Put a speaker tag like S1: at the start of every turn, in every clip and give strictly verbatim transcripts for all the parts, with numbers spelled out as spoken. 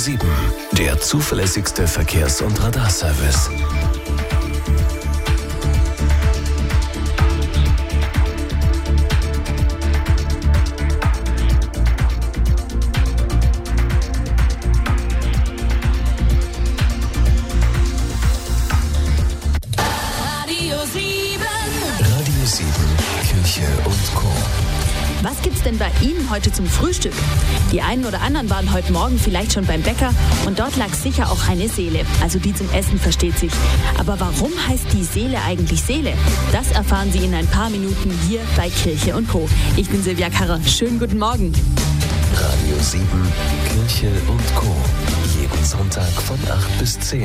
S1: sieben, der zuverlässigste Verkehrs- und Radarservice. Kirche und Co.
S2: Was gibt's denn bei Ihnen heute zum Frühstück? Die einen oder anderen waren heute Morgen vielleicht schon beim Bäcker und dort lag sicher auch eine Seele, also die zum Essen, versteht sich. Aber warum heißt die Seele eigentlich Seele? Das erfahren Sie in ein paar Minuten hier bei Kirche und Co. Ich bin Silvia Karrer. Schönen guten Morgen.
S1: Radio sieben, Kirche und Co. Jeden Sonntag von acht bis zehn.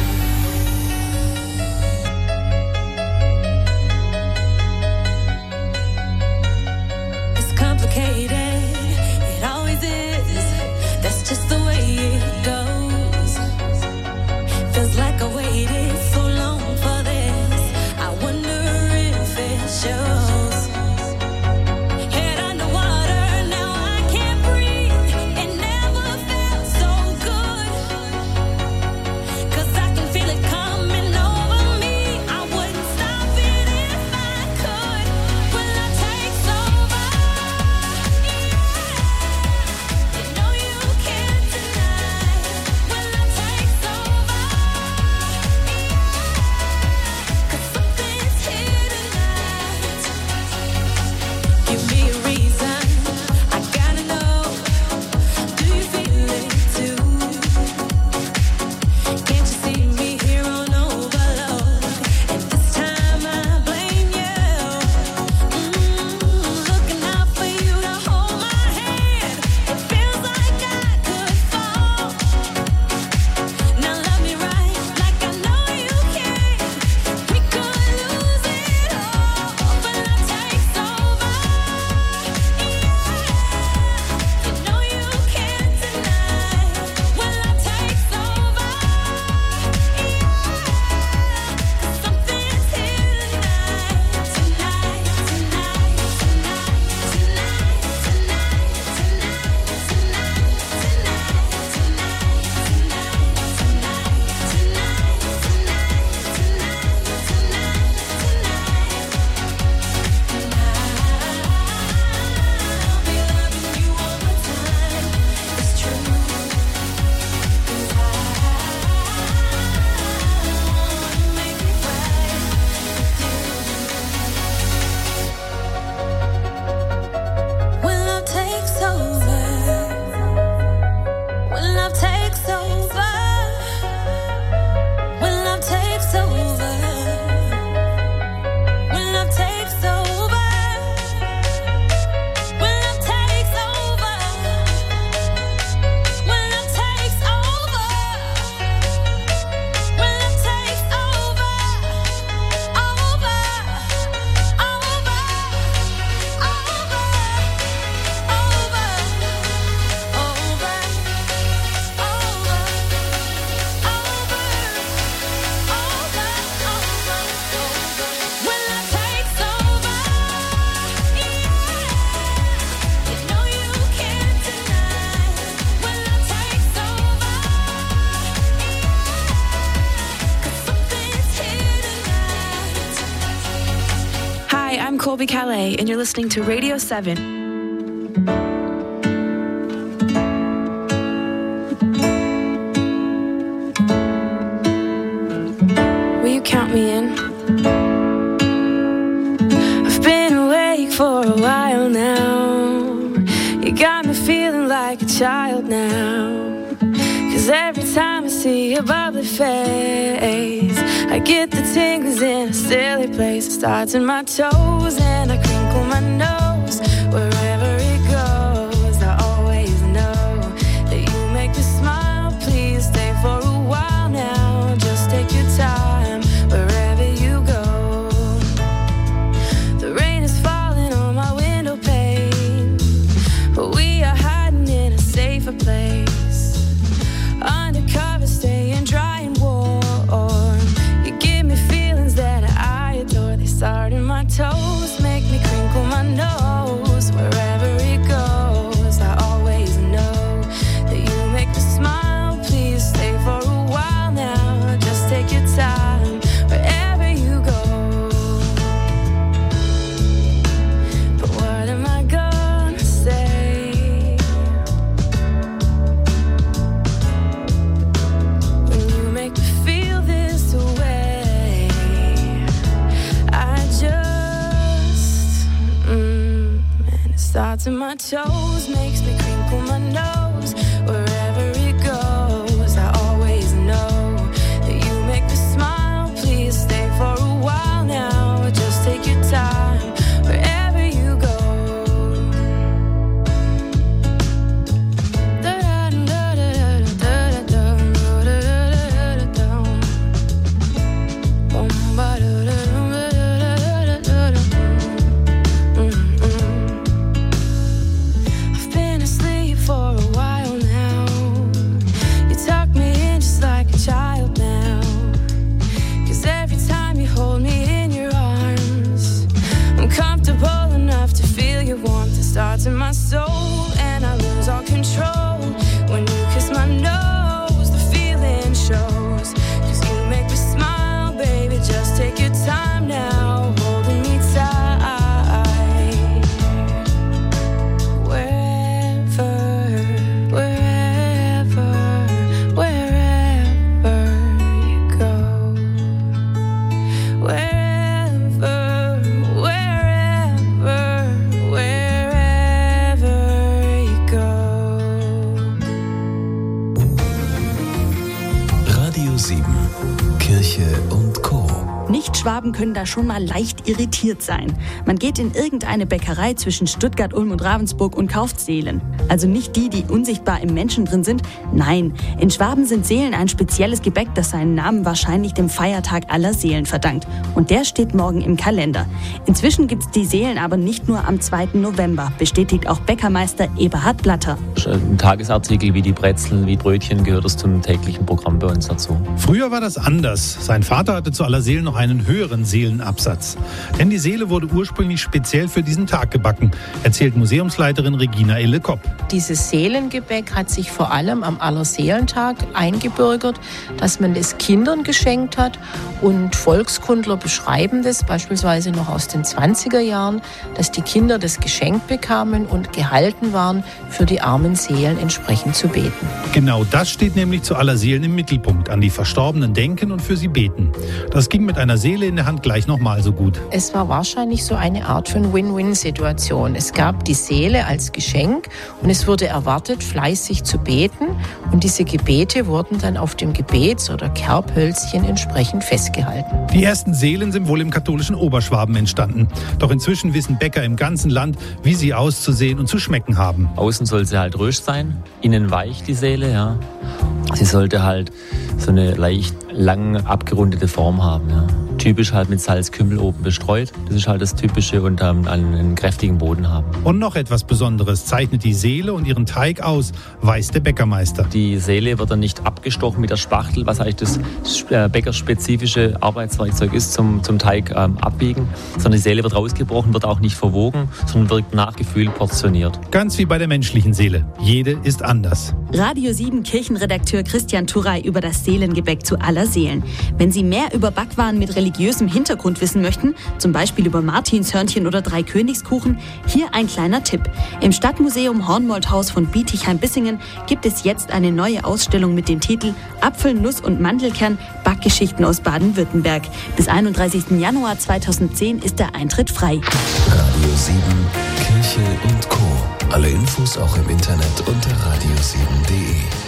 S3: It always is. That's just the way it goes. Feels like I waited so long for this. I wonder if it shows. Head underwater, now I can't breathe. It never felt so good. 'Cause I can feel it coming over me. I wouldn't stop it if I could. Will I take over?
S4: Colby Calais, and you're listening to Radio seven. Will you count me in? I've been awake for a while now. You got me feeling like a child now. 'Cause every time I see your bubbly face, I get the tingles in a silly place. It starts in my toes and I crinkle my nose. Wherever it goes, I always know that you make me smile. Please stay for a while now. Just take your time wherever you go. The rain is falling on my window pane, but we are hiding in a safer place. Undercover, staying dry and warm. You give me feelings that I adore. They start in my toes, make me crinkle my nose. Wherever starts in my toes, makes me crinkle my nose. Wherever it goes, I always know that you make me smile. Please stay for a while now, just take your time. Wherever you go. Starts in my soul and I lose all control. When you kiss my nose, the feeling shows. Cause you make me smile, baby, just take your time now, holding me tight. Wherever, wherever, wherever you go. Wherever, wherever, wherever.
S1: Radio sieben, Kirche und Co.
S2: Nicht-Schwaben können da schon mal leicht irritiert sein. Man geht in irgendeine Bäckerei zwischen Stuttgart, Ulm und Ravensburg und kauft Seelen. Also nicht die, die unsichtbar im Menschen drin sind. Nein, in Schwaben sind Seelen ein spezielles Gebäck, das seinen Namen wahrscheinlich dem Feiertag aller Seelen verdankt. Und der steht morgen im Kalender. Inzwischen gibt's die Seelen aber nicht nur am zweiten November, bestätigt auch Bäckermeister Eberhard Blatter.
S5: Ein Tagesartikel wie die Brezeln, wie Brötchen gehört es zum täglichen Programm bei uns dazu.
S6: Früher war das anders. Sein Vater hatte zu aller Seelen noch einen höheren Seelenabsatz. Denn die Seele wurde ursprünglich speziell für diesen Tag gebacken, erzählt Museumsleiterin Regina Elle-Kopp.
S7: Dieses Seelengebäck hat sich vor allem am Allerseelentag eingebürgert, dass man das Kindern geschenkt hat. Und Volkskundler beschreiben das beispielsweise noch aus den zwanziger Jahren, dass die Kinder das geschenkt bekamen und gehalten waren, für die armen Seelen entsprechend zu beten.
S6: Genau das steht nämlich zu aller Seelen im Mittelpunkt. An die Verstorbenen denken und für sie beten. Das ging mit einer Seele in der Hand gleich nochmal so gut.
S7: Es war wahrscheinlich so eine Art von Win-Win-Situation. Es gab die Seele als Geschenk und es wurde erwartet, fleißig zu beten. Und diese Gebete wurden dann auf dem Gebets- oder Kerbhölzchen entsprechend festgehalten.
S6: Die ersten Seelen sind wohl im katholischen Oberschwaben entstanden. Doch inzwischen wissen Bäcker im ganzen Land, wie sie auszusehen und zu schmecken haben.
S5: Außen soll sie halt röst sein, innen weich die Seele, ja. Sie sollte halt so eine leicht lang abgerundete Form haben, ja. Typisch halt mit Salzkümmel oben bestreut. Das ist halt das Typische und ähm, einen kräftigen Boden haben.
S6: Und noch etwas Besonderes zeichnet die Seele und ihren Teig aus, weiß der Bäckermeister.
S5: Die Seele wird dann nicht abgestochen mit der Spachtel, was eigentlich das bäckerspezifische Arbeitswerkzeug ist, zum, zum Teig ähm, abbiegen. Sondern die Seele wird rausgebrochen, wird auch nicht verwogen, sondern wird nach Gefühl portioniert.
S6: Ganz wie bei der menschlichen Seele. Jede ist anders.
S2: Radio sieben Kirchenredakteur Christian Turrey über das Seelengebäck zu aller Seelen. Wenn Sie mehr über Backwaren mit religiösem Hintergrund wissen möchten, zum Beispiel über Martinshörnchen oder Dreikönigskuchen, hier ein kleiner Tipp. Im Stadtmuseum Hornmoldhaus von Bietigheim-Bissingen gibt es jetzt eine neue Ausstellung mit dem Titel Apfel, Nuss und Mandelkern – Backgeschichten aus Baden-Württemberg. Bis einunddreißigsten Januar zweitausendzehn ist der Eintritt frei.
S1: Radio sieben, Kirche und Co. Alle Infos auch im Internet unter radio sieben punkt de.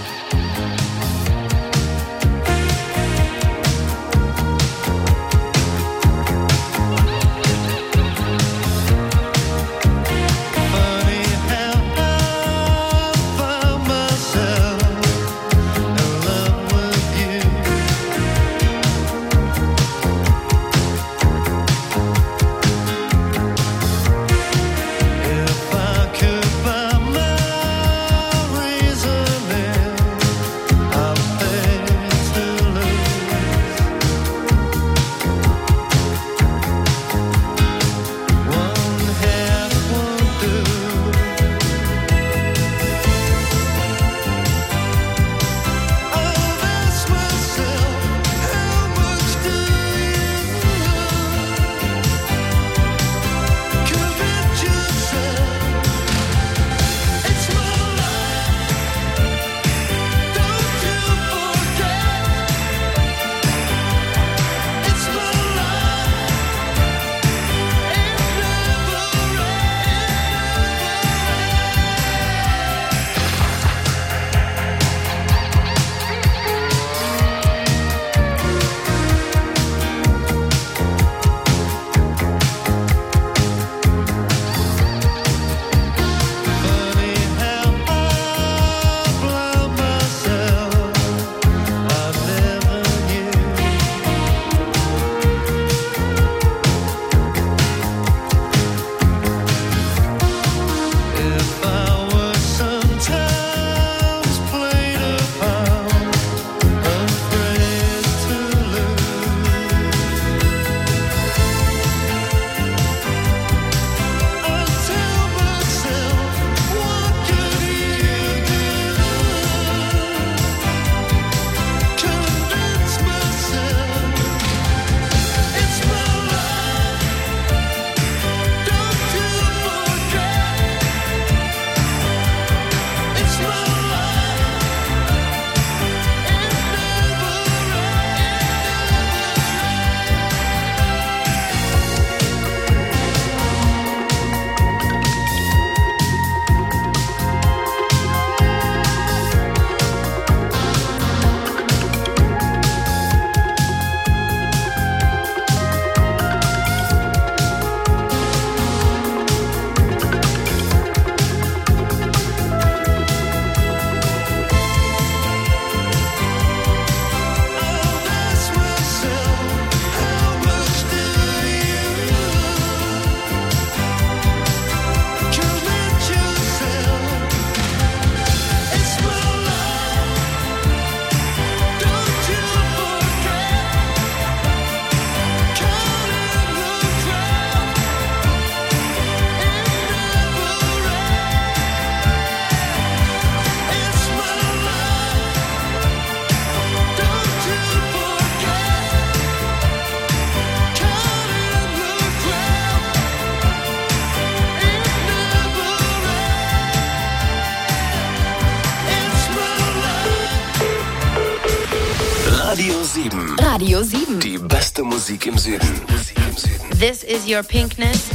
S1: sieben.
S2: Radio sieben.
S1: Die beste Musik im Süden. Musik im Süden.
S2: This is your pinkness.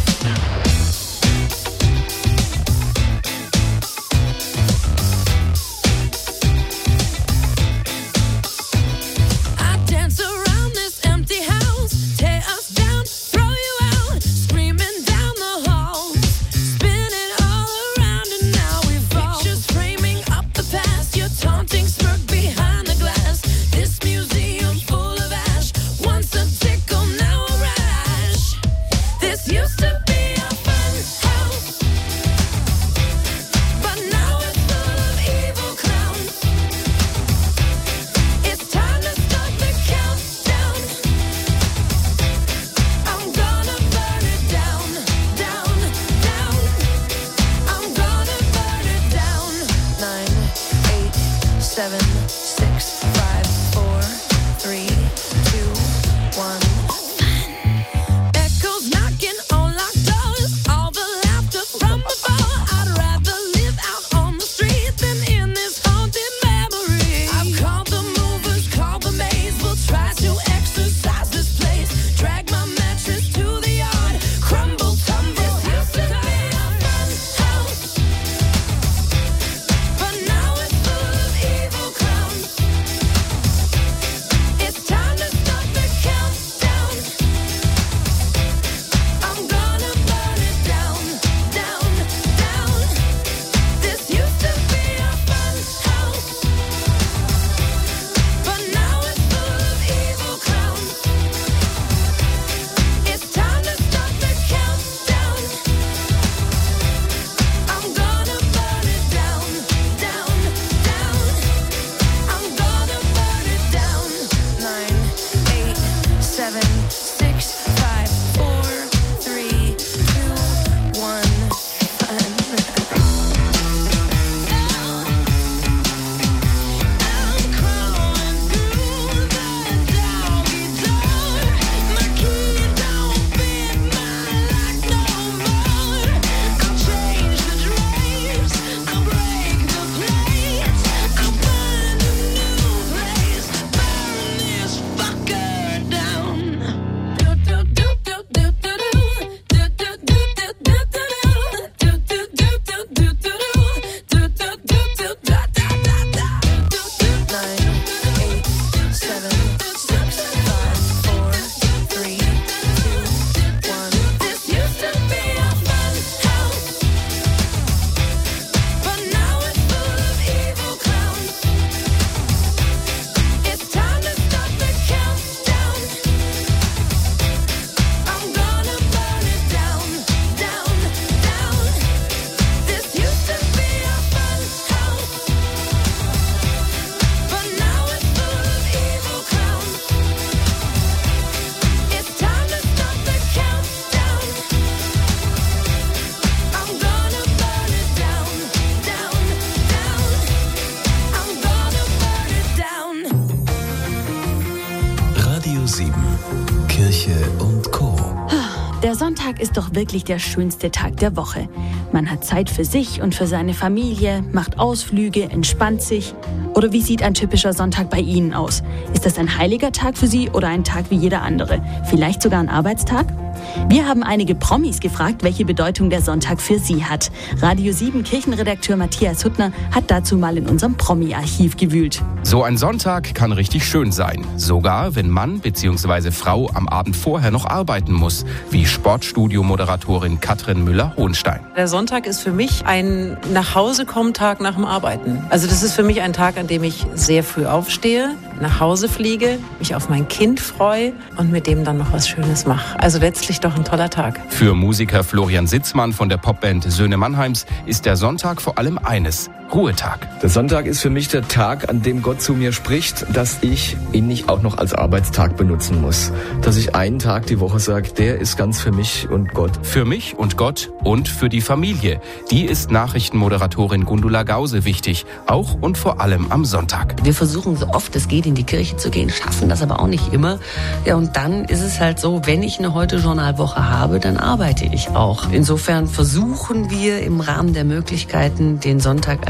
S1: Kirche und Co.
S2: Der Sonntag ist doch wirklich der schönste Tag der Woche. Man hat Zeit für sich und für seine Familie, macht Ausflüge, entspannt sich. Oder wie sieht ein typischer Sonntag bei Ihnen aus? Ist das ein heiliger Tag für Sie oder ein Tag wie jeder andere? Vielleicht sogar ein Arbeitstag? Wir haben einige Promis gefragt, welche Bedeutung der Sonntag für sie hat. Radio sieben Kirchenredakteur Matthias Huttner hat dazu mal in unserem Promi-Archiv gewühlt.
S8: So ein Sonntag kann richtig schön sein. Sogar, wenn Mann bzw. Frau am Abend vorher noch arbeiten muss, wie Sportstudio-Moderatorin Katrin Müller-Hohenstein.
S9: Der Sonntag ist für mich ein Nach-Hause-Kommen-Tag nach dem Arbeiten. Also das ist für mich ein Tag, an dem ich sehr früh aufstehe, nach Hause fliege, mich auf mein Kind freue und mit dem dann noch was Schönes mache. Also letztlich doch ein toller Tag.
S8: Für Musiker Florian Sitzmann von der Popband Söhne Mannheims ist der Sonntag vor allem eines: Ruhetag.
S10: Der Sonntag ist für mich der Tag, an dem Gott zu mir spricht, dass ich ihn nicht auch noch als Arbeitstag benutzen muss. Dass ich einen Tag die Woche sage, der ist ganz für mich und Gott.
S8: Für mich und Gott und für die Familie. Die ist Nachrichtenmoderatorin Gundula Gause wichtig, auch und vor allem am Sonntag.
S11: Wir versuchen so oft es geht in die Kirche zu gehen, schaffen das aber auch nicht immer. Ja, und dann ist es halt so, wenn ich eine Heute-Journal-Woche habe, dann arbeite ich auch. Insofern versuchen wir im Rahmen der Möglichkeiten, den Sonntag als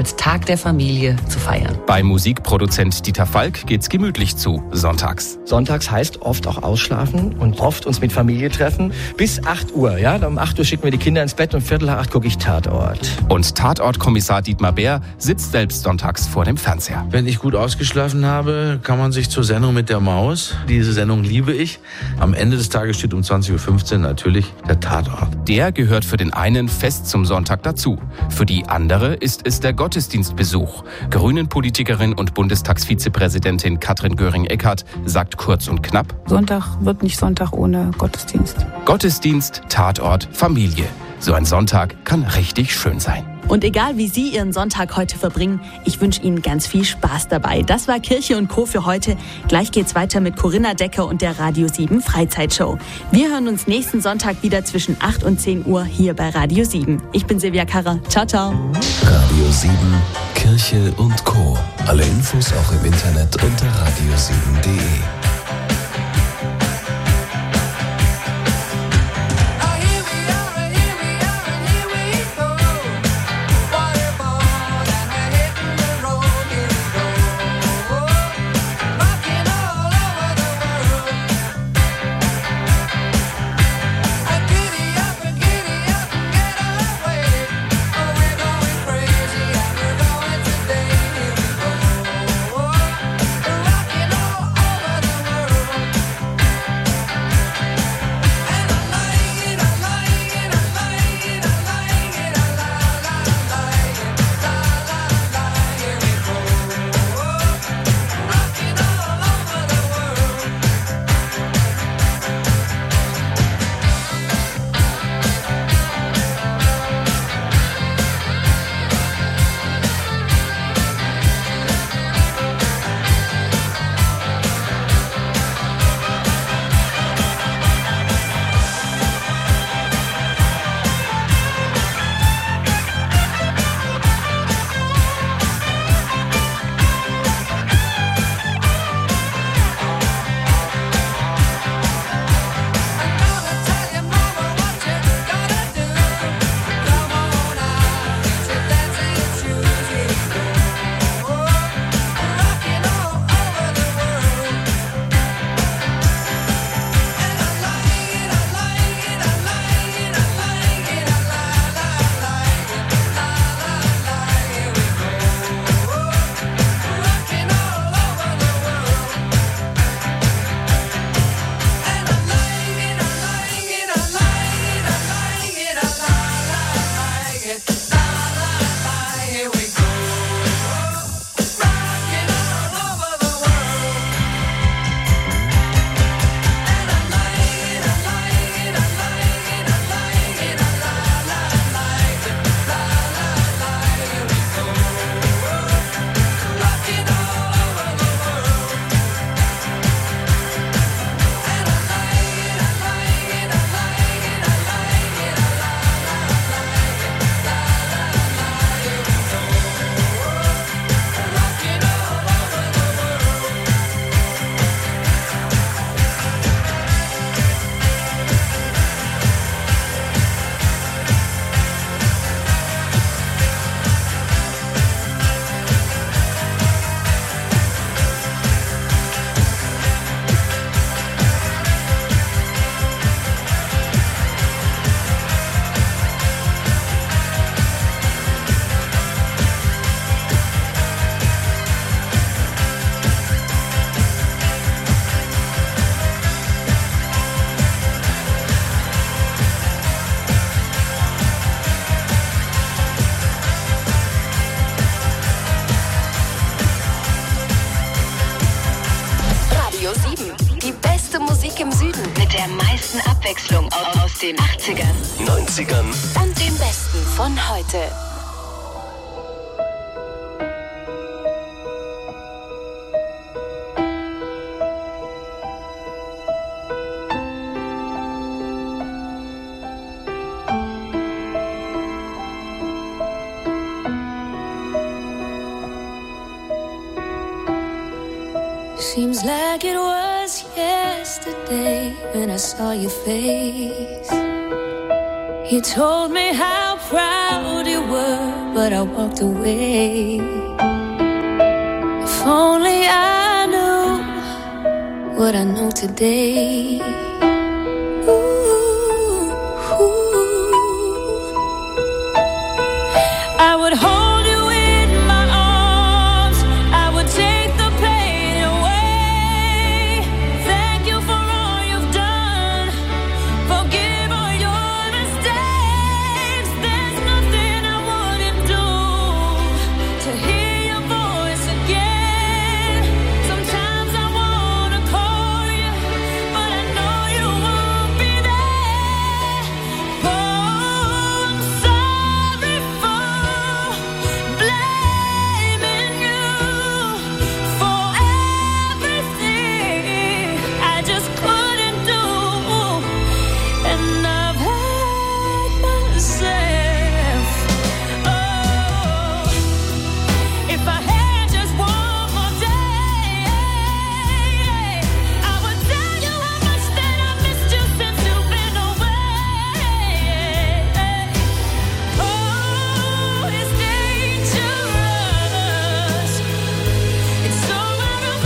S11: als Tag der Familie zu feiern.
S8: Bei Musikproduzent Dieter Falk geht's gemütlich zu, sonntags.
S10: Sonntags heißt oft auch ausschlafen und oft uns mit Familie treffen. Bis acht Uhr, ja. Um acht Uhr schicken wir die Kinder ins Bett und viertel nach acht gucke ich Tatort.
S8: Und Tatortkommissar Dietmar Bär sitzt selbst sonntags vor dem Fernseher.
S12: Wenn ich gut ausgeschlafen habe, kann man sich zur Sendung mit der Maus. Diese Sendung liebe ich. Am Ende des Tages steht um zwanzig Uhr fünfzehn natürlich der Tatort.
S8: Der gehört für den einen fest zum Sonntag dazu. Für die andere ist es der Gottesdienstbesuch. Grünen-Politikerin und Bundestagsvizepräsidentin Katrin Göring-Eckardt sagt kurz und knapp:
S13: Sonntag wird nicht Sonntag ohne Gottesdienst.
S8: Gottesdienst, Tatort, Familie. So ein Sonntag kann richtig schön sein.
S2: Und egal wie Sie Ihren Sonntag heute verbringen, ich wünsche Ihnen ganz viel Spaß dabei. Das war Kirche und Co. für heute. Gleich geht's weiter mit Corinna Decker und der Radio sieben Freizeitshow. Wir hören uns nächsten Sonntag wieder zwischen acht und zehn Uhr hier bei Radio sieben. Ich bin Silvia Karrer. Ciao, ciao.
S1: Radio sieben, Kirche und Co. Alle Infos auch im Internet unter radio sieben punkt de.
S14: der meisten Abwechslung aus den achtzigern,
S1: neunzigern
S14: und dem Besten von heute.
S3: Seems like it was yesterday when I saw your face.
S4: You told me how proud you were, but I walked away. If only I knew what I know today. Ooh, ooh. I would hold you in my arms, I would take the pain away. Thank you for all you've done, forgive all your mistakes. There's nothing I wouldn't do to hear your voice again. Sometimes I wanna call you, but I know you won't be there. Oh, I'm sorry for blaming you for everything I just couldn't do, and I've hurt myself. Oh, if I had just one more day, I would tell you how much that I missed you since you've been away. Oh, it's dangerous. It's so out of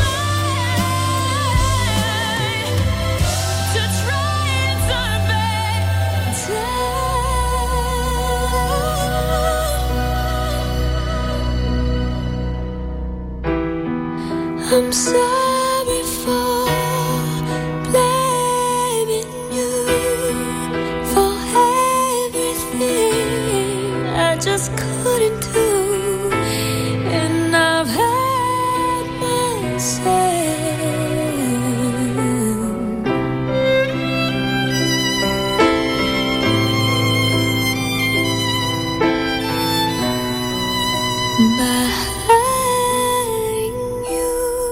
S4: line to try and turn back time. I'm sorry for blaming you for everything I just couldn't do, and I've hurt myself. By hurting you.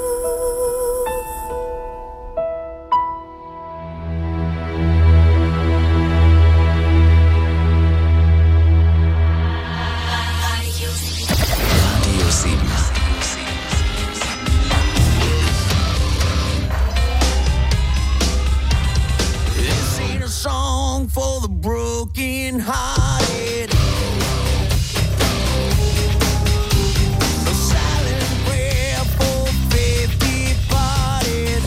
S1: Radio sieben.
S15: This ain't a song for the broken hearted. A silent prayer for faith departed.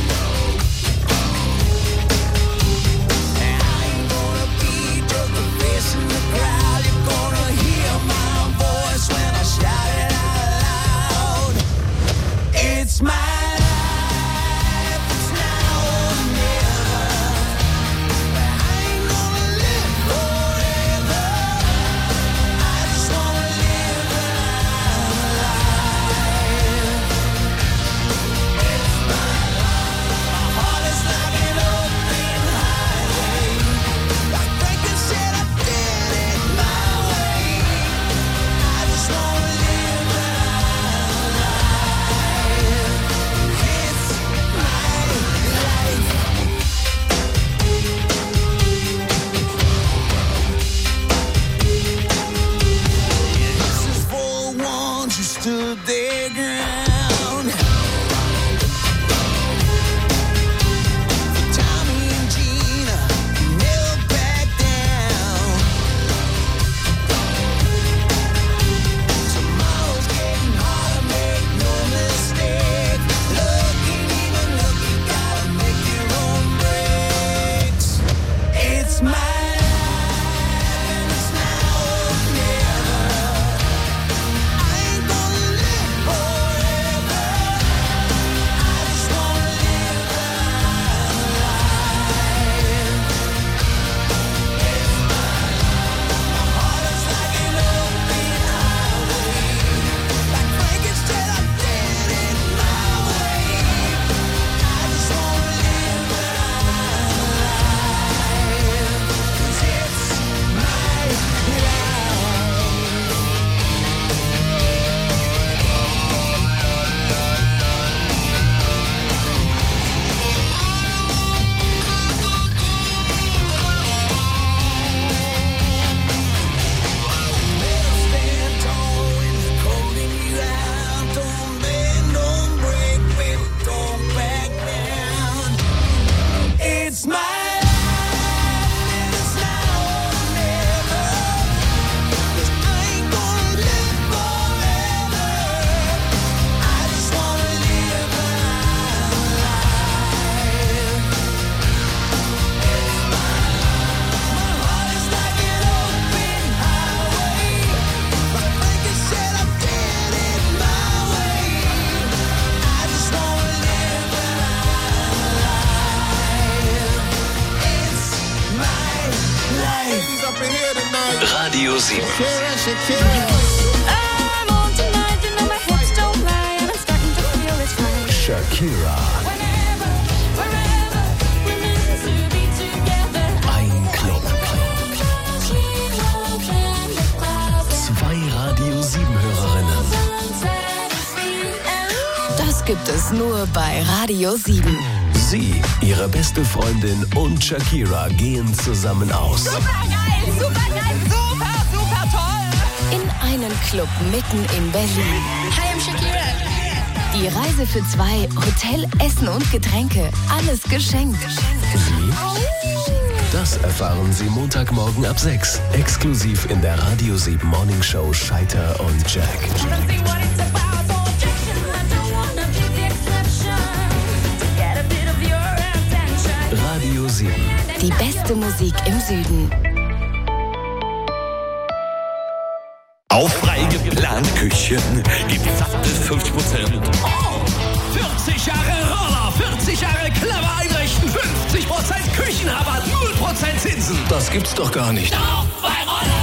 S15: And I ain't gonna be just a face in the crowd. You're gonna hear my voice when I shout it out loud. It's my life, it's now or never. I ain't gonna live forever.
S1: Radio sieben. Shakira. Ein Club. Zwei Radio sieben Hörerinnen.
S16: Das gibt es nur bei Radio sieben.
S1: Sie, ihre beste Freundin und Shakira gehen zusammen aus.
S16: Super geil, super geil, super, super toll. In einen Club mitten in Berlin.
S17: Hi, I'm Shakira.
S16: Die Reise für zwei, Hotel, Essen und Getränke, alles geschenkt.
S1: Wie? Das erfahren Sie Montagmorgen ab sechs. Exklusiv in der Radio sieben Morning Show Scheiter und Jack. Radio sieben.
S16: Die beste Musik im Süden.
S18: Auf frei geplante Küchen gibt satte fünfzig Prozent. Oh, vierzig Jahre Roller, vierzig Jahre clever einrichten, fünfzig Prozent Küchenrabatt, null Prozent Zinsen.
S1: Das gibt's doch gar nicht.
S18: Doch, bei Roller.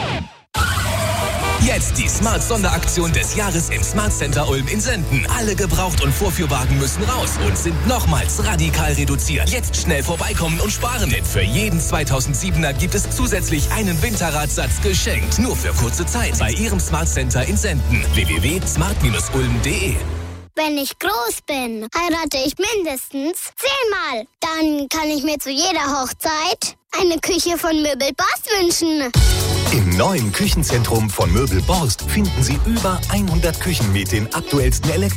S18: Jetzt die Smart-Sonderaktion des Jahres im Smart Center Ulm in Senden. Alle Gebraucht- und Vorführwagen müssen raus und sind nochmals radikal reduziert. Jetzt schnell vorbeikommen und sparen, denn für jeden zweitausendsiebener gibt es zusätzlich einen Winterradsatz geschenkt. Nur für kurze Zeit bei Ihrem Smart Center in Senden. w w w punkt smart ulm punkt d e.
S19: Wenn ich groß bin, heirate ich mindestens zehnmal. Dann kann ich mir zu jeder Hochzeit eine Küche von Möbel Borst wünschen.
S20: Im neuen Küchenzentrum von Möbel Borst finden Sie über hundert Küchen mit den aktuellsten Elektronikern.